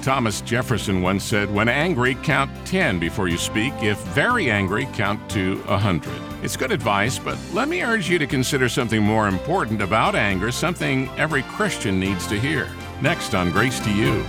Thomas Jefferson once said, "When angry, count 10 before you speak. If very angry, count to 100. It's good advice, but let me urge you to consider something more important about anger, something every Christian needs to hear. Next on Grace to You.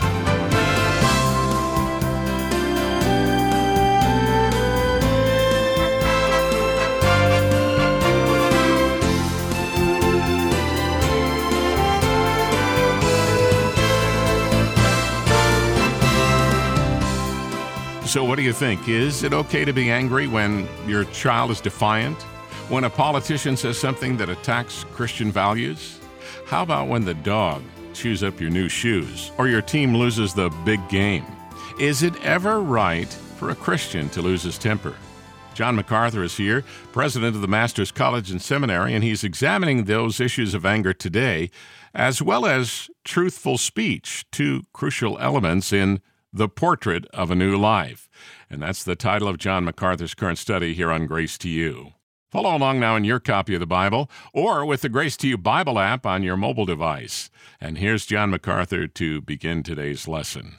So what do you think? Is it okay to be angry when your child is defiant? When a politician says something that attacks Christian values? How about when the dog chews up your new shoes or your team loses the big game? Is it ever right for a Christian to lose his temper? John MacArthur is here, president of the Masters College and Seminary, and he's examining those issues of anger today, as well as truthful speech, two crucial elements in The Portrait of a New Life. And that's the title of John MacArthur's current study here on Grace to You. Follow along now in your copy of the Bible or with the Grace to You Bible app on your mobile device. And here's John MacArthur to begin today's lesson.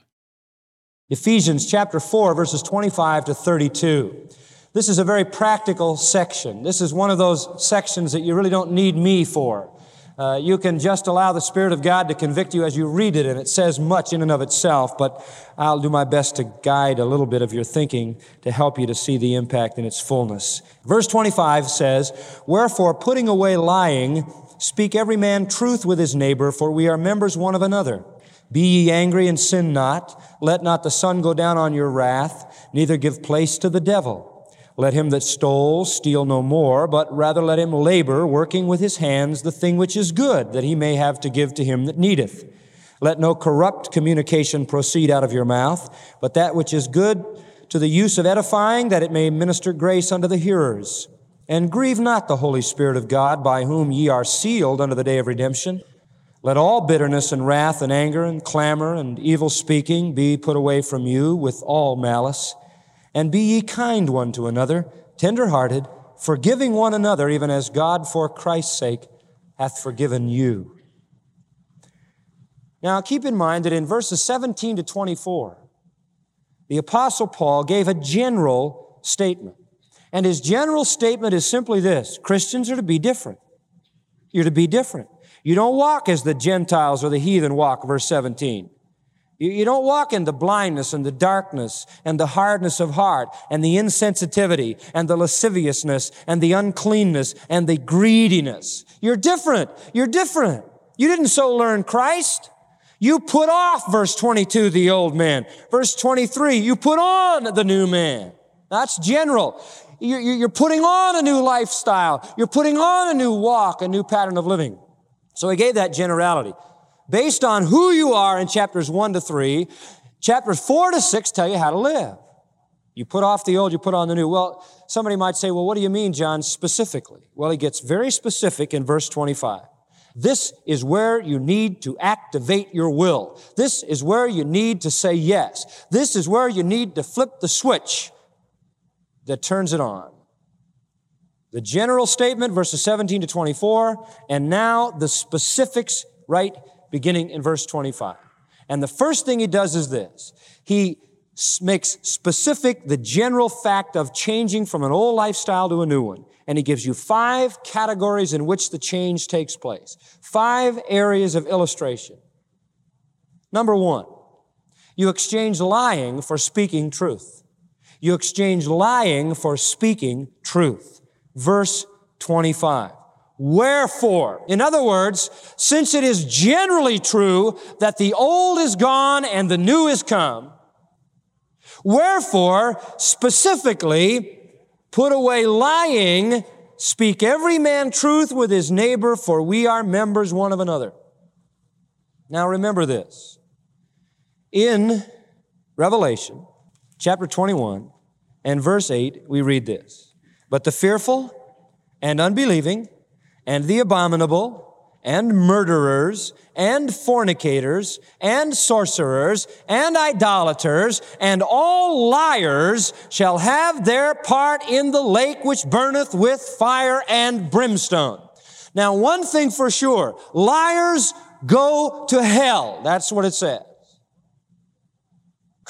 Ephesians chapter 4, verses 25 to 32. This is a very practical section. This is one of those sections that you really don't need me for. You can just allow the Spirit of God to convict you as you read it, and it says much in and of itself, but I'll do my best to guide a little bit of your thinking to help you to see the impact in its fullness. Verse 25 says, "Wherefore, putting away lying, speak every man truth with his neighbor, for we are members one of another. Be ye angry and sin not. Let not the sun go down on your wrath, neither give place to the devil. Let him that stole steal no more, but rather let him labor, working with his hands the thing which is good, that he may have to give to him that needeth. Let no corrupt communication proceed out of your mouth, but that which is good to the use of edifying, that it may minister grace unto the hearers. And grieve not the Holy Spirit of God, by whom ye are sealed unto the day of redemption. Let all bitterness and wrath and anger and clamor and evil speaking be put away from you with all malice. And be ye kind one to another, tender-hearted, forgiving one another, even as God for Christ's sake hath forgiven you." Now keep in mind that in verses 17 to 24, the Apostle Paul gave a general statement. And his general statement is simply this: Christians are to be different. You're to be different. You don't walk as the Gentiles or the heathen walk, verse 17. You don't walk in the blindness and the darkness and the hardness of heart and the insensitivity and the lasciviousness and the uncleanness and the greediness. You're different. You're different. You didn't so learn Christ. You put off, verse 22, the old man. Verse 23, you put on the new man. That's general. You're putting on a new lifestyle. You're putting on a new walk, a new pattern of living. So he gave that generality. Based on who you are in chapters 1 to 3, chapters 4 to 6 tell you how to live. You put off the old, you put on the new. Well, somebody might say, well, what do you mean, John, specifically? Well, he gets very specific in verse 25. This is where you need to activate your will. This is where you need to say yes. This is where you need to flip the switch that turns it on. The general statement, verses 17 to 24, and now the specifics right beginning in verse 25. And the first thing he does is this. He makes specific the general fact of changing from an old lifestyle to a new one. And he gives you 5 categories in which the change takes place. 5 areas of illustration. Number 1, you exchange lying for speaking truth. You exchange lying for speaking truth. Verse 25. Wherefore, in other words, since it is generally true that the old is gone and the new is come, wherefore, specifically, put away lying, speak every man truth with his neighbor, for we are members one of another. Now remember this. In Revelation, chapter 21, and verse 8, we read this. But the fearful and unbelieving and the abominable, and murderers, and fornicators, and sorcerers, and idolaters, and all liars shall have their part in the lake which burneth with fire and brimstone. Now, one thing for sure, liars go to hell. That's what it says.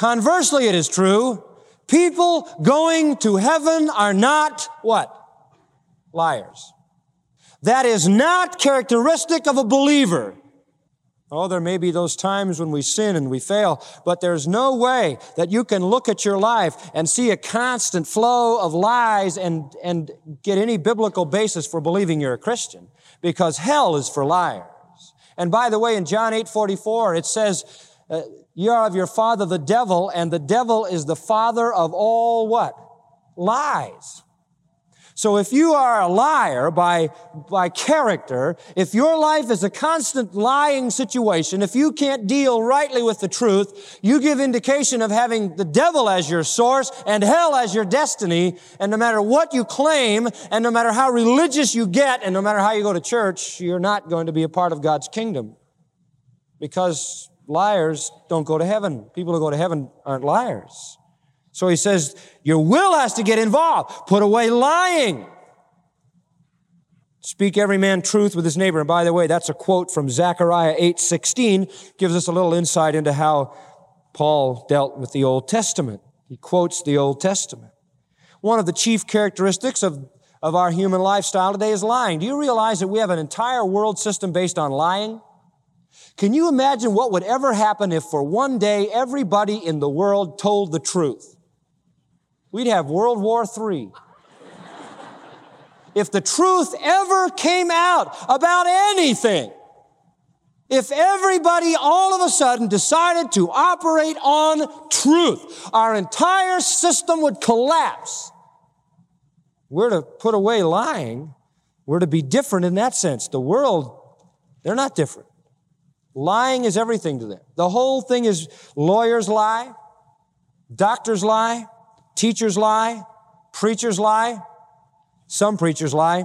Conversely, it is true, people going to heaven are not what? Liars. That is not characteristic of a believer. Oh, there may be those times when we sin and we fail, but there's no way that you can look at your life and see a constant flow of lies and get any biblical basis for believing you're a Christian, because hell is for liars. And by the way, in John 8:44, it says, you are of your father the devil, and the devil is the father of all what? Lies. So if you are a liar by character, if your life is a constant lying situation, if you can't deal rightly with the truth, you give indication of having the devil as your source and hell as your destiny. And no matter what you claim, and no matter how religious you get, and no matter how you go to church, you're not going to be a part of God's kingdom. Because liars don't go to heaven. People who go to heaven aren't liars. So he says, your will has to get involved. Put away lying. Speak every man truth with his neighbor. And by the way, that's a quote from Zechariah 8:16. Gives us a little insight into how Paul dealt with the Old Testament. He quotes the Old Testament. One of the chief characteristics of our human lifestyle today is lying. Do you realize that we have an entire world system based on lying? Can you imagine what would ever happen if for one day everybody in the world told the truth? We'd have World War III. If the truth ever came out about anything, if everybody all of a sudden decided to operate on truth, our entire system would collapse. We're to put away lying. We're to be different in that sense. The world, they're not different. Lying is everything to them. The whole thing is lawyers lie, doctors lie, teachers lie, preachers lie, some preachers lie,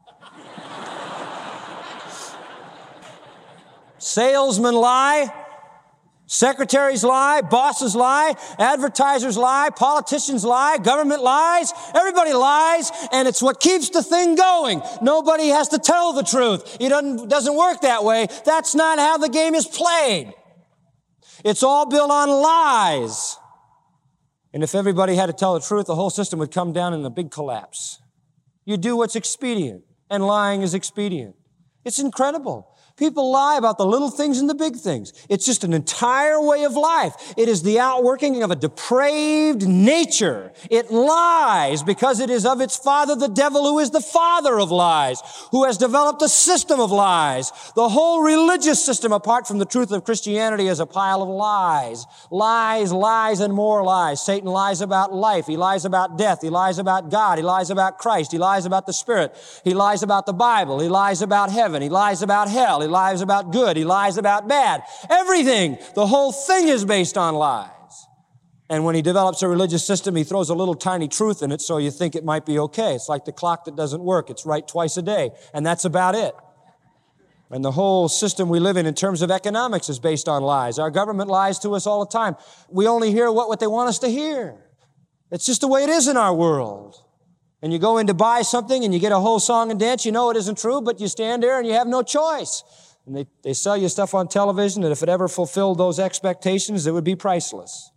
salesmen lie, secretaries lie, bosses lie, advertisers lie, politicians lie, government lies, everybody lies, and it's what keeps the thing going. Nobody has to tell the truth. It doesn't work that way. That's not how the game is played. It's all built on lies. And if everybody had to tell the truth, the whole system would come down in a big collapse. You do what's expedient, and lying is expedient. It's incredible. People lie about the little things and the big things. It's just an entire way of life. It is the outworking of a depraved nature. It lies because it is of its father, the devil, who is the father of lies, who has developed a system of lies. The whole religious system, apart from the truth of Christianity, is a pile of lies. Lies, lies, and more lies. Satan lies about life. He lies about death. He lies about God. He lies about Christ. He lies about the Spirit. He lies about the Bible. He lies about heaven. He lies about hell. He lies about good. He lies about bad. Everything. The whole thing is based on lies. And when he develops a religious system, he throws a little tiny truth in it so you think it might be okay. It's like the clock that doesn't work. It's right twice a day. And that's about it. And the whole system we live in terms of economics is based on lies. Our government lies to us all the time. We only hear what they want us to hear. It's just the way it is in our world. And you go in to buy something and you get a whole song and dance. You know it isn't true, but you stand there and you have no choice. And they sell you stuff on television that if it ever fulfilled those expectations, it would be priceless.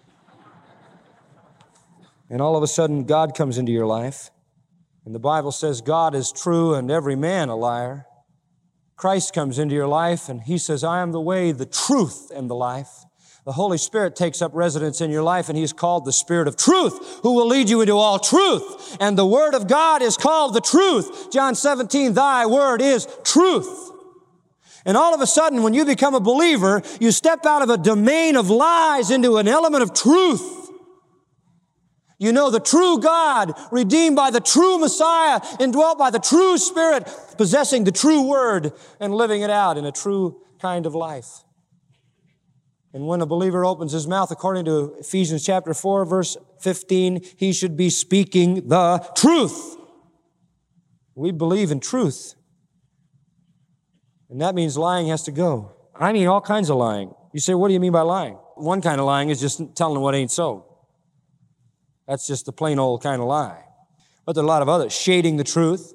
And all of a sudden, God comes into your life. And the Bible says God is true and every man a liar. Christ comes into your life and He says, I am the way, the truth, and the life. The Holy Spirit takes up residence in your life and He's called the Spirit of truth, who will lead you into all truth. And the Word of God is called the truth. John 17, thy word is truth. And all of a sudden, when you become a believer, you step out of a domain of lies into an element of truth. You know the true God, redeemed by the true Messiah, indwelt by the true Spirit, possessing the true Word and living it out in a true kind of life. And when a believer opens his mouth, according to Ephesians chapter 4, verse 15, he should be speaking the truth. We believe in truth. And that means lying has to go. I mean all kinds of lying. You say, what do you mean by lying? One kind of lying is just telling what ain't so. That's just the plain old kind of lie. But there are a lot of others. Shading the truth.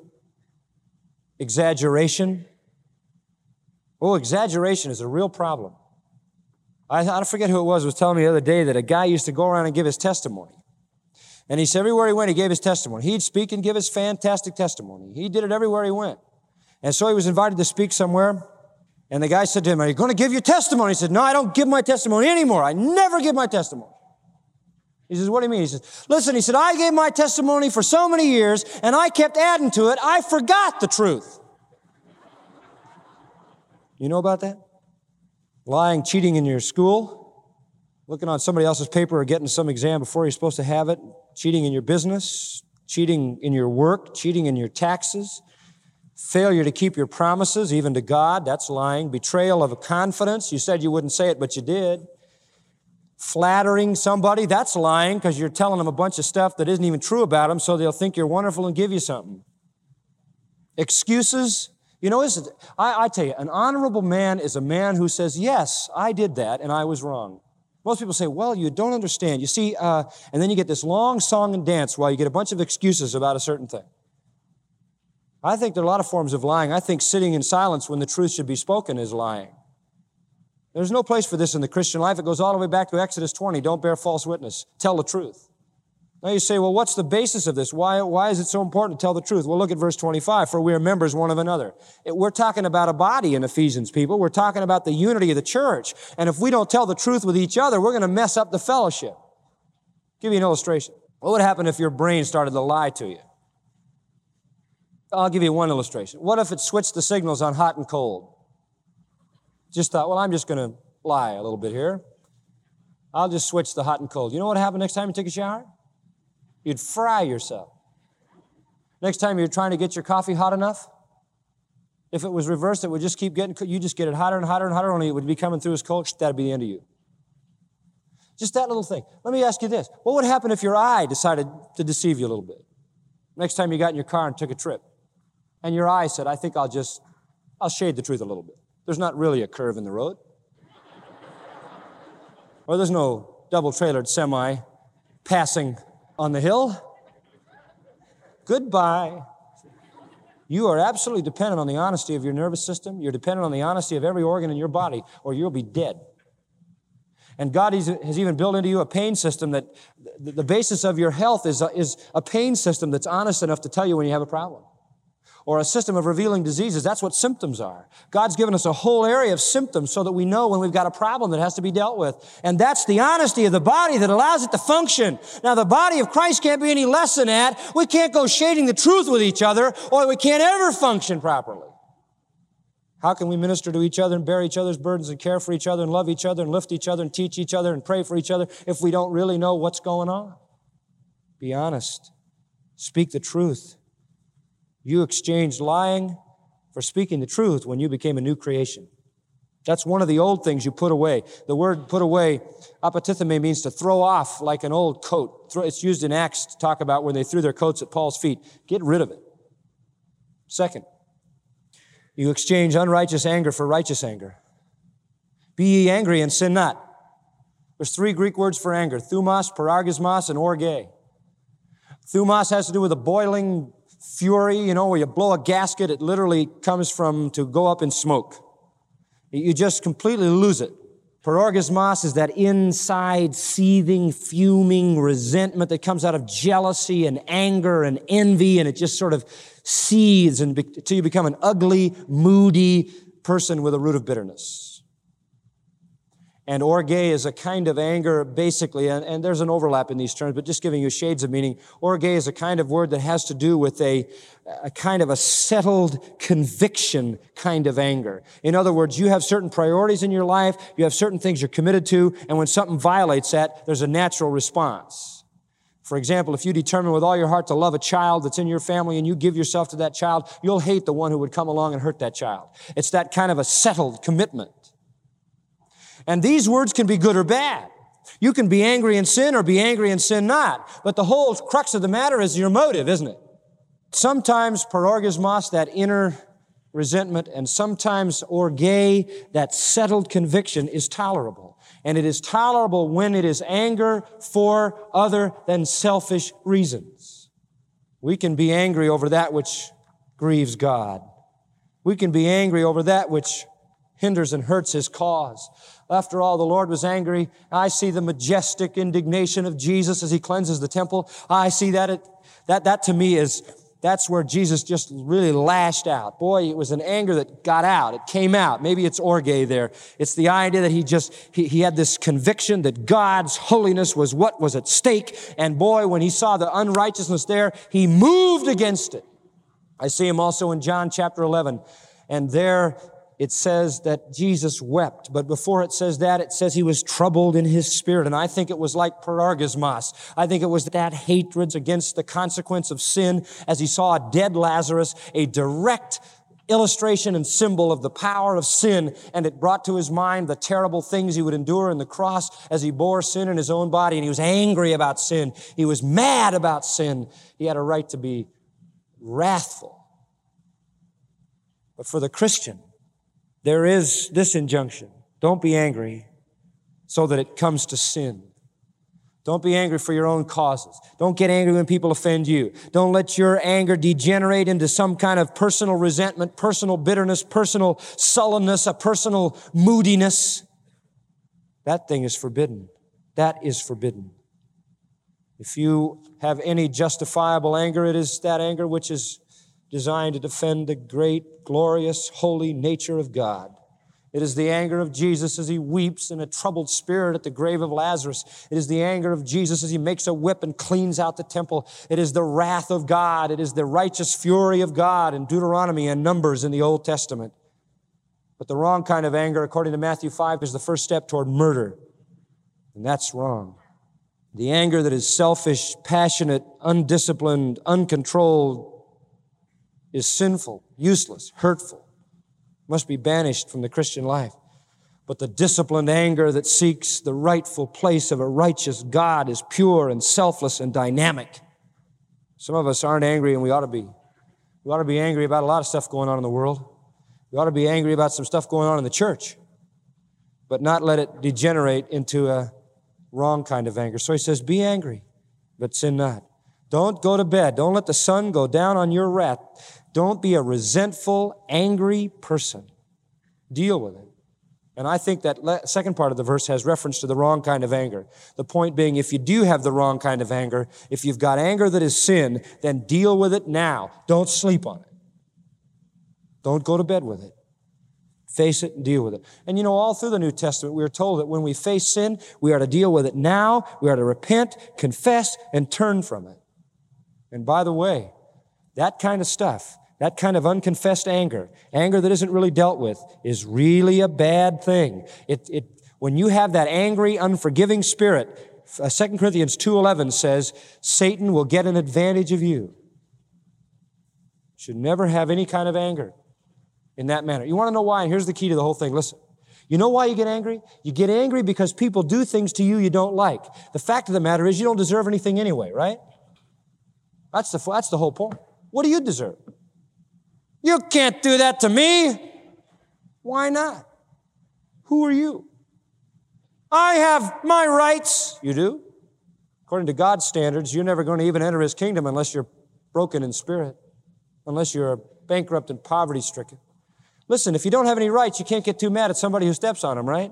Exaggeration. Oh, exaggeration is a real problem. I forget who it was telling me the other day that a guy used to go around and give his testimony. And he said everywhere he went, he gave his testimony. He'd speak and give his fantastic testimony. He did it everywhere he went. And so he was invited to speak somewhere. And the guy said to him, "Are you going to give your testimony?" He said, "No, I don't give my testimony anymore. I never give my testimony." He says, "What do you mean?" He says, "Listen," he said, "I gave my testimony for so many years, and I kept adding to it. I forgot the truth." You know about that? Lying, cheating in your school, looking on somebody else's paper or getting some exam before you're supposed to have it, cheating in your business, cheating in your work, cheating in your taxes, failure to keep your promises, even to God, that's lying. Betrayal of a confidence, you said you wouldn't say it, but you did. Flattering somebody, that's lying because you're telling them a bunch of stuff that isn't even true about them so they'll think you're wonderful and give you something. Excuses. You know, I tell you, an honorable man is a man who says, "Yes, I did that and I was wrong." Most people say, "Well, you don't understand." You see, and then you get this long song and dance while you get a bunch of excuses about a certain thing. I think there are a lot of forms of lying. I think sitting in silence when the truth should be spoken is lying. There's no place for this in the Christian life. It goes all the way back to Exodus 20. Don't bear false witness. Tell the truth. Now you say, "Well, what's the basis of this? Why is it so important to tell the truth?" Well, look at verse 25. "For we are members one of another." We're talking about a body in Ephesians, people. We're talking about the unity of the church. And if we don't tell the truth with each other, we're going to mess up the fellowship. I'll give you an illustration. What would happen if your brain started to lie to you? I'll give you one illustration. What if it switched the signals on hot and cold? Just thought, well, I'm just going to lie a little bit here. I'll just switch the hot and cold. You know what happened next time you take a shower? You'd fry yourself. Next time you're trying to get your coffee hot enough, if it was reversed, it would just keep getting, you just get it hotter and hotter and hotter, only it would be coming through as cold. That'd be the end of you. Just that little thing. Let me ask you this. What would happen if your eye decided to deceive you a little bit? Next time you got in your car and took a trip, and your eye said, "I think I'll shade the truth a little bit. There's not really a curve in the road. Or there's no double-trailered semi passing on the hill. Goodbye." You are absolutely dependent on the honesty of your nervous system. You're dependent on the honesty of every organ in your body, or you'll be dead. And God has even built into you a pain system that the basis of your health is a pain system that's honest enough to tell you when you have a problem. Or a system of revealing diseases. That's what symptoms are. God's given us a whole area of symptoms so that we know when we've got a problem that has to be dealt with. And that's the honesty of the body that allows it to function. Now, the body of Christ can't be any less than that. We can't go shading the truth with each other, or we can't ever function properly. How can we minister to each other and bear each other's burdens and care for each other and love each other and lift each other and teach each other and pray for each other if we don't really know what's going on? Be honest. Speak the truth. You exchanged lying for speaking the truth when you became a new creation. That's one of the old things you put away. The word put away, apotitheme, means to throw off like an old coat. It's used in Acts to talk about when they threw their coats at Paul's feet. Get rid of it. Second, you exchange unrighteous anger for righteous anger. Be ye angry and sin not. There's 3 Greek words for anger: thumos, parargismos, and orge. Thumos has to do with a boiling fury, where you blow a gasket, it literally comes from to go up in smoke. You just completely lose it. Parargismos is that inside seething, fuming resentment that comes out of jealousy and anger and envy, and it just sort of seethes until you become an ugly, moody person with a root of bitterness. And orge is a kind of anger, basically, and there's an overlap in these terms, but just giving you shades of meaning. Orge is a kind of word that has to do with a kind of a settled conviction kind of anger. In other words, you have certain priorities in your life, you have certain things you're committed to, and when something violates that, there's a natural response. For example, if you determine with all your heart to love a child that's in your family and you give yourself to that child, you'll hate the one who would come along and hurt that child. It's that kind of a settled commitment. And these words can be good or bad. You can be angry and sin or be angry and sin not. But the whole crux of the matter is your motive, isn't it? Sometimes parargismos, that inner resentment, and sometimes orge, that settled conviction, is tolerable. And it is tolerable when it is anger for other than selfish reasons. We can be angry over that which grieves God. We can be angry over that which hinders and hurts His cause. After all, the Lord was angry. I see the majestic indignation of Jesus as He cleanses the temple. I see that to me that's where Jesus just really lashed out. Boy, it was an anger that got out. It came out. Maybe it's orge there. It's the idea that he had this conviction that God's holiness was what was at stake. And boy, when He saw the unrighteousness there, He moved against it. I see Him also in John chapter 11. And there it says that Jesus wept. But before it says that, it says He was troubled in His spirit. And I think it was like parargismos. I think it was that hatred against the consequence of sin as He saw a dead Lazarus, a direct illustration and symbol of the power of sin. And it brought to His mind the terrible things He would endure in the cross as He bore sin in His own body. And He was angry about sin. He was mad about sin. He had a right to be wrathful. But for the Christian, there is this injunction. Don't be angry so that it comes to sin. Don't be angry for your own causes. Don't get angry when people offend you. Don't let your anger degenerate into some kind of personal resentment, personal bitterness, personal sullenness, a personal moodiness. That thing is forbidden. That is forbidden. If you have any justifiable anger, it is that anger which is designed to defend the great, glorious, holy nature of God. It is the anger of Jesus as He weeps in a troubled spirit at the grave of Lazarus. It is the anger of Jesus as He makes a whip and cleans out the temple. It is the wrath of God. It is the righteous fury of God in Deuteronomy and Numbers in the Old Testament. But the wrong kind of anger, according to Matthew 5, is the first step toward murder. And that's wrong. The anger that is selfish, passionate, undisciplined, uncontrolled, is sinful, useless, hurtful, must be banished from the Christian life. But the disciplined anger that seeks the rightful place of a righteous God is pure and selfless and dynamic. Some of us aren't angry, and we ought to be. We ought to be angry about a lot of stuff going on in the world. We ought to be angry about some stuff going on in the church, but not let it degenerate into a wrong kind of anger. So he says, be angry, but sin not. Don't go to bed. Don't let the sun go down on your wrath. Don't be a resentful, angry person. Deal with it. And I think that second part of the verse has reference to the wrong kind of anger. The point being, if you do have the wrong kind of anger, if you've got anger that is sin, then deal with it now. Don't sleep on it. Don't go to bed with it. Face it and deal with it. And you know, all through the New Testament, we are told that when we face sin, we are to deal with it now. We are to repent, confess, and turn from it. And by the way, that kind of stuff, that kind of unconfessed anger that isn't really dealt with, is really a bad thing. When you have that angry, unforgiving spirit, 2 Corinthians 2:11 says, Satan will get an advantage of you. Should never have any kind of anger in that manner. You want to know why? And here's the key to the whole thing. Listen. You know why you get angry? You get angry because people do things to you you don't like. The fact of the matter is you don't deserve anything anyway, right? That's the whole point. What do you deserve? You can't do that to me. Why not? Who are you? I have my rights. You do? According to God's standards, you're never going to even enter His kingdom unless you're broken in spirit, unless you're bankrupt and poverty-stricken. Listen, if you don't have any rights, you can't get too mad at somebody who steps on them, right?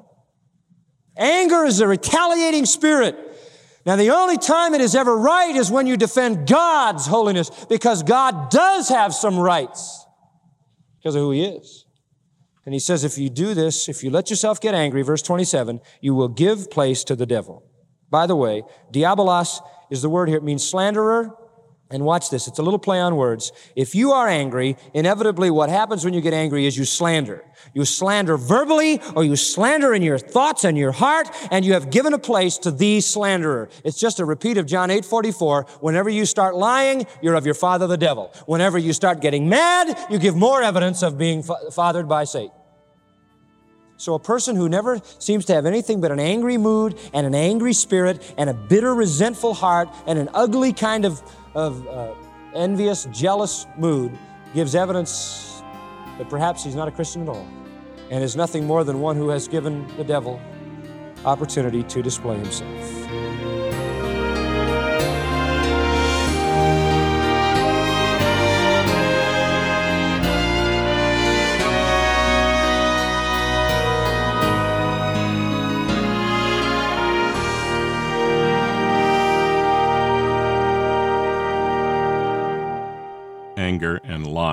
Anger is a retaliating spirit. Now, the only time it is ever right is when you defend God's holiness, because God does have some rights because of who He is. And He says, if you do this, if you let yourself get angry, verse 27, you will give place to the devil. By the way, diabolos is the word here. It means slanderer. And watch this. It's a little play on words. If you are angry, inevitably what happens when you get angry is you slander. You slander verbally, or you slander in your thoughts and your heart, and you have given a place to the slanderer. It's just a repeat of John 8:44. Whenever you start lying, you're of your father the devil. Whenever you start getting mad, you give more evidence of being fathered by Satan. So a person who never seems to have anything but an angry mood and an angry spirit and a bitter, resentful heart and an ugly kind of envious, jealous mood gives evidence that perhaps he's not a Christian at all and is nothing more than one who has given the devil opportunity to display himself.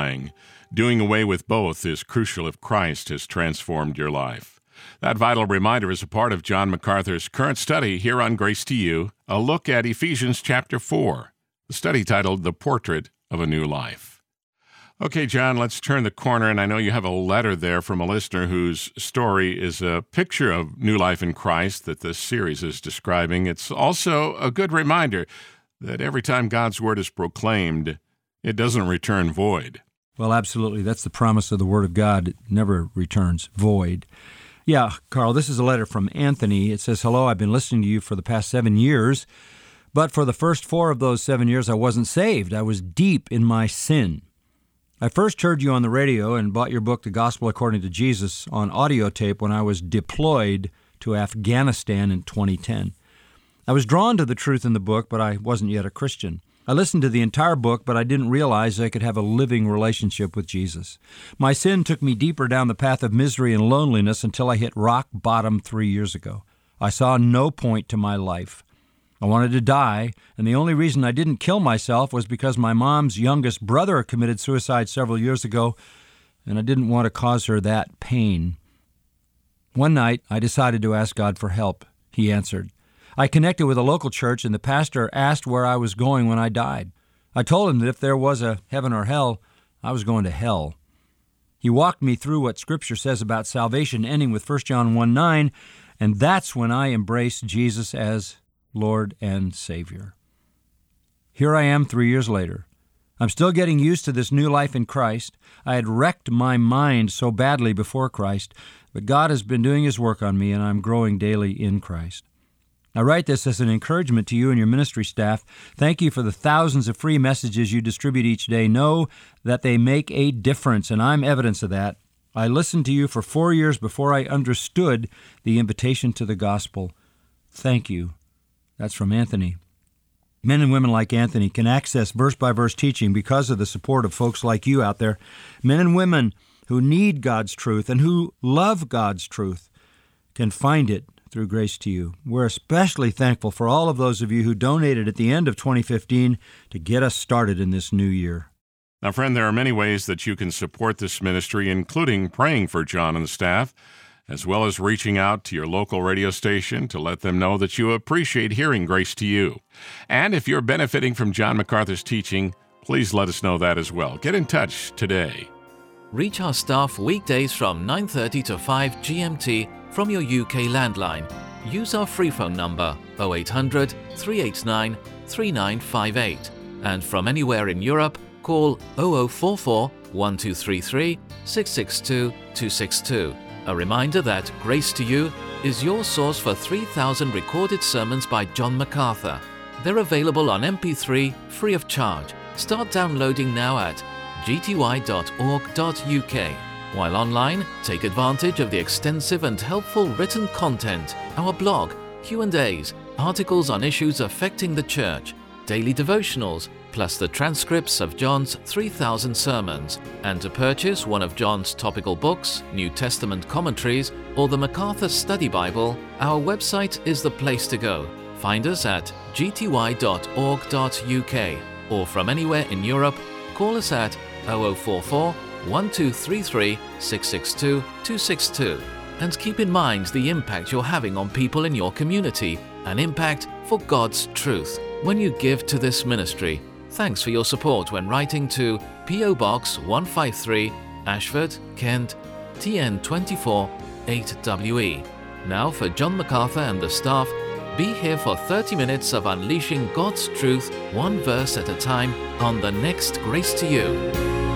dying. Doing away with both is crucial if Christ has transformed your life. That vital reminder is a part of John MacArthur's current study here on Grace to You, a look at Ephesians chapter 4, the study titled The Portrait of a New Life. Okay, John, let's turn the corner, and I know you have a letter there from a listener whose story is a picture of new life in Christ that this series is describing. It's also a good reminder that every time God's Word is proclaimed, it doesn't return void. Well, absolutely. That's the promise of the Word of God. It never returns void. Yeah, Carl, this is a letter from Anthony. It says, "Hello, I've been listening to you for the past 7 years, but for the first 4 of those 7 years, I wasn't saved. I was deep in my sin. I first heard you on the radio and bought your book, The Gospel According to Jesus, on audio tape when I was deployed to Afghanistan in 2010. I was drawn to the truth in the book, but I wasn't yet a Christian. I listened to the entire book, but I didn't realize I could have a living relationship with Jesus. My sin took me deeper down the path of misery and loneliness until I hit rock bottom 3 years ago. I saw no point to my life. I wanted to die, and the only reason I didn't kill myself was because my mom's youngest brother committed suicide several years ago, and I didn't want to cause her that pain. One night, I decided to ask God for help. He answered. I connected with a local church, and the pastor asked where I was going when I died. I told him that if there was a heaven or hell, I was going to hell. He walked me through what Scripture says about salvation, ending with 1 John 1:9, and that's when I embraced Jesus as Lord and Savior. Here I am 3 years later. I'm still getting used to this new life in Christ. I had wrecked my mind so badly before Christ, but God has been doing His work on me, and I'm growing daily in Christ. I write this as an encouragement to you and your ministry staff. Thank you for the thousands of free messages you distribute each day. Know that they make a difference, and I'm evidence of that. I listened to you for 4 years before I understood the invitation to the gospel. Thank you." That's from Anthony. Men and women like Anthony can access verse-by-verse teaching because of the support of folks like you out there. Men and women who need God's truth and who love God's truth can find it through Grace to You. We're especially thankful for all of those of you who donated at the end of 2015 to get us started in this new year. Now, friend, there are many ways that you can support this ministry, including praying for John and the staff, as well as reaching out to your local radio station to let them know that you appreciate hearing Grace to You. And if you're benefiting from John MacArthur's teaching, please let us know that as well. Get in touch today. Reach our staff weekdays from 9:30 to 5 GMT from your UK landline. Use our free phone number 0800 389 3958. And from anywhere in Europe, call 0044 1233 662 262. A reminder that Grace to You is your source for 3,000 recorded sermons by John MacArthur. They're available on MP3 free of charge. Start downloading now at gty.org.uk. While online, take advantage of the extensive and helpful written content, our blog, Q&As, articles on issues affecting the church, daily devotionals, plus the transcripts of John's 3,000 sermons. And to purchase one of John's topical books, New Testament commentaries, or the MacArthur Study Bible, our website is the place to go. Find us at gty.org.uk, or from anywhere in Europe, call us at 0044 1233 662 262. And keep in mind the impact you're having on people in your community, an impact for God's truth. When you give to this ministry, thanks for your support when writing to P.O. Box 153, Ashford, Kent, TN24 8WE. Now for John MacArthur and the staff, be here for 30 minutes of unleashing God's truth, one verse at a time, on the next Grace to You.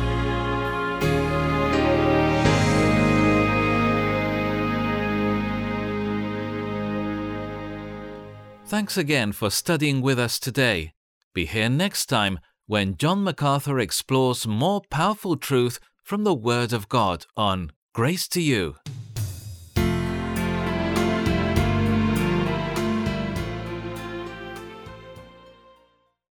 Thanks again for studying with us today. Be here next time when John MacArthur explores more powerful truth from the Word of God on Grace to You.